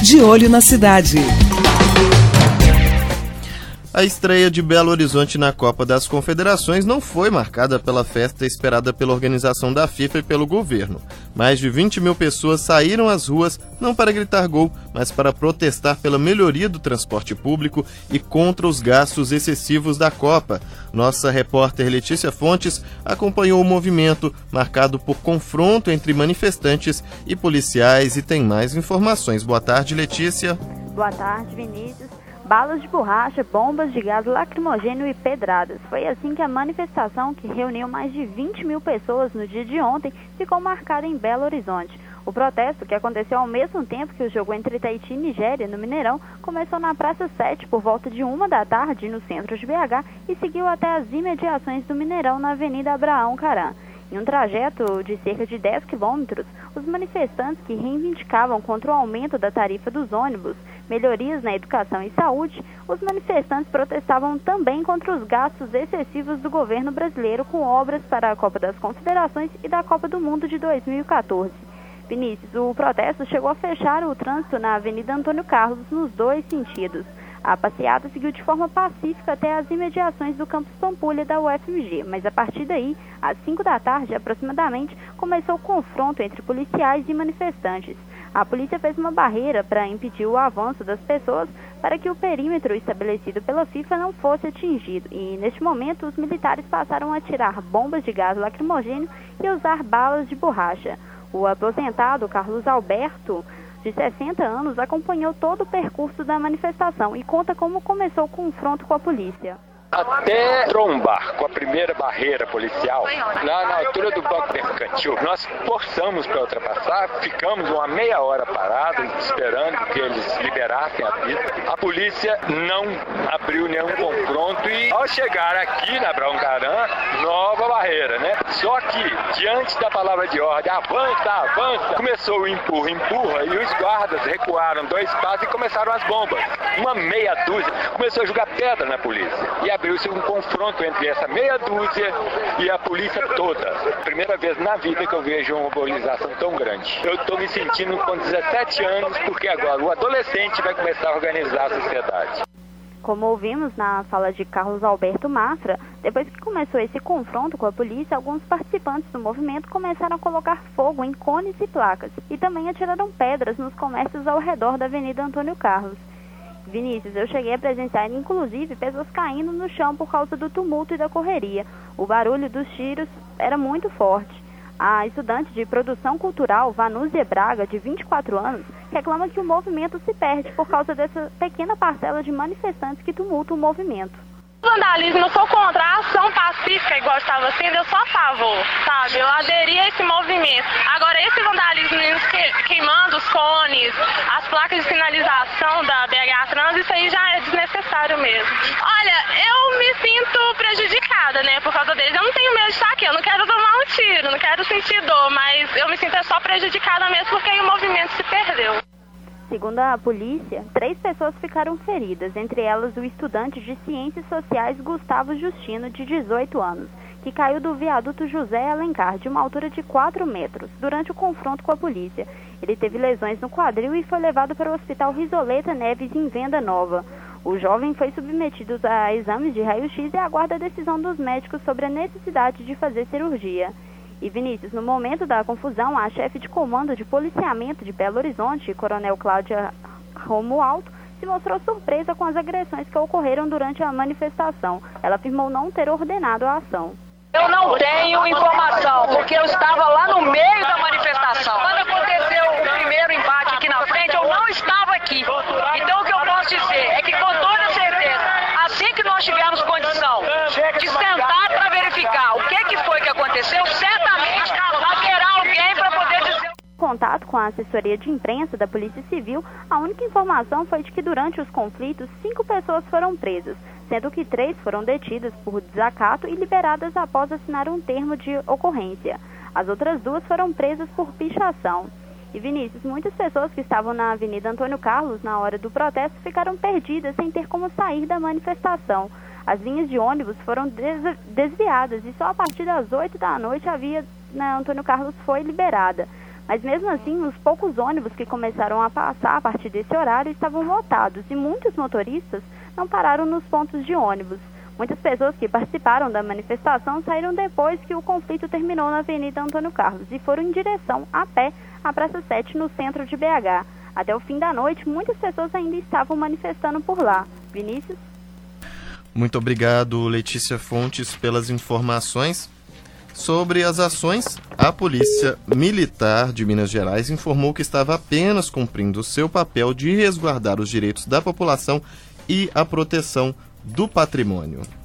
De Olho na Cidade. A estreia de Belo Horizonte na Copa das Confederações não foi marcada pela festa esperada pela organização da FIFA e pelo governo. Mais de 20 mil pessoas saíram às ruas não para gritar gol, mas para protestar pela melhoria do transporte público e contra os gastos excessivos da Copa. Nossa repórter Letícia Fontes acompanhou o movimento, marcado por confronto entre manifestantes e policiais, e tem mais informações. Boa tarde, Letícia. Boa tarde, Vinícius. Balas de borracha, bombas de gás lacrimogêneo e pedradas. Foi assim que a manifestação, que reuniu mais de 20 mil pessoas no dia de ontem, ficou marcada em Belo Horizonte. O protesto, que aconteceu ao mesmo tempo que o jogo entre Tahiti e Nigéria, no Mineirão, começou na Praça 7 por volta de 1 da tarde, no centro de BH, e seguiu até as imediações do Mineirão, na Avenida Abraão Caram. Em um trajeto de cerca de 10 quilômetros, os manifestantes que reivindicavam contra o aumento da tarifa dos ônibus, melhorias na educação e saúde, os manifestantes protestavam também contra os gastos excessivos do governo brasileiro com obras para a Copa das Confederações e da Copa do Mundo de 2014. Vinícius, o protesto chegou a fechar o trânsito na Avenida Antônio Carlos nos dois sentidos. A passeata seguiu de forma pacífica até as imediações do campus Pampulha da UFMG, mas a partir daí, às 5 da tarde aproximadamente, começou o confronto entre policiais e manifestantes. A polícia fez uma barreira para impedir o avanço das pessoas para que o perímetro estabelecido pela FIFA não fosse atingido. E, neste momento, os militares passaram a atirar bombas de gás lacrimogêneo e usar balas de borracha. O aposentado Carlos Alberto, de 60 anos, acompanhou todo o percurso da manifestação e conta como começou o confronto com a polícia. Até trombar com a primeira barreira policial, na altura do banco mercantil, nós forçamos para ultrapassar, ficamos uma meia hora parados, esperando que eles liberassem a pista. A polícia não abriu nenhum confronto e, ao chegar aqui na Abraão Caram, nova barreira, né? Só que, diante da palavra de ordem, avança, avança, começou o empurra, empurra, e os guardas recuaram 2 passos e começaram as bombas. Uma meia dúzia começou a jogar pedra na polícia. E abriu-se um confronto entre essa meia dúzia e a polícia toda. Primeira vez na vida que eu vejo uma mobilização tão grande. Eu estou me sentindo com 17 anos, porque agora o adolescente vai começar a organizar a sociedade. Como ouvimos na fala de Carlos Alberto Mafra, depois que começou esse confronto com a polícia, alguns participantes do movimento começaram a colocar fogo em cones e placas e também atiraram pedras nos comércios ao redor da Avenida Antônio Carlos. Vinícius, eu cheguei a presenciar, inclusive, pessoas caindo no chão por causa do tumulto e da correria. O barulho dos tiros era muito forte. A estudante de produção cultural, Vanúzia Braga, de 24 anos, reclama que o movimento se perde por causa dessa pequena parcela de manifestantes que tumultam o movimento. Vandalismo, eu sou contra a ação pacífica, igual estava sendo, eu sou a favor, sabe? Eu aderi a esse movimento. Agora, esse vandalismo queimando os cones, as placas de sinalização da BH Trans, isso aí já é desnecessário mesmo. Olha, eu me sinto prejudicada, né, por causa deles. Eu não tenho medo de estar aqui, eu não quero tomar um tiro, não quero sentir dor, mas eu me sinto só prejudicada mesmo porque o movimento se perdeu. Segundo a polícia, 3 pessoas ficaram feridas, entre elas o estudante de Ciências Sociais Gustavo Justino, de 18 anos, que caiu do viaduto José Alencar, de uma altura de 4 metros, durante o confronto com a polícia. Ele teve lesões no quadril e foi levado para o Hospital Risoleta Neves, em Venda Nova. O jovem foi submetido a exames de raio-x e aguarda a decisão dos médicos sobre a necessidade de fazer cirurgia. E Vinícius, no momento da confusão, a chefe de comando de policiamento de Belo Horizonte, Coronel Cláudia Romualdo, se mostrou surpresa com as agressões que ocorreram durante a manifestação. Ela afirmou não ter ordenado a ação. Eu não tenho informação, porque eu estava lá no meio da manifestação. Quando aconteceu o primeiro embate aqui na frente, eu não estava aqui. Então o que eu posso dizer é que, com toda certeza, assim que nós tivermos condição de sentar para verificar o que foi que aconteceu, certamente haverá alguém para poder dizer. Em contato com a assessoria de imprensa da Polícia Civil, a única informação foi de que durante os conflitos 5 pessoas foram presas, sendo que 3 foram detidas por desacato e liberadas após assinar um termo de ocorrência. As outras 2 foram presas por pichação. E Vinícius, muitas pessoas que estavam na Avenida Antônio Carlos na hora do protesto ficaram perdidas sem ter como sair da manifestação. As linhas de ônibus foram desviadas e só a partir das 8 da noite a via na Antônio Carlos foi liberada. Mas mesmo assim, os poucos ônibus que começaram a passar a partir desse horário estavam lotados e muitos motoristas não pararam nos pontos de ônibus. Muitas pessoas que participaram da manifestação saíram depois que o conflito terminou na Avenida Antônio Carlos e foram em direção a pé à Praça 7, no centro de BH. Até o fim da noite, muitas pessoas ainda estavam manifestando por lá. Vinícius? Muito obrigado, Letícia Fontes, pelas informações. Sobre as ações, a Polícia Militar de Minas Gerais informou que estava apenas cumprindo seu papel de resguardar os direitos da população e a proteção do patrimônio.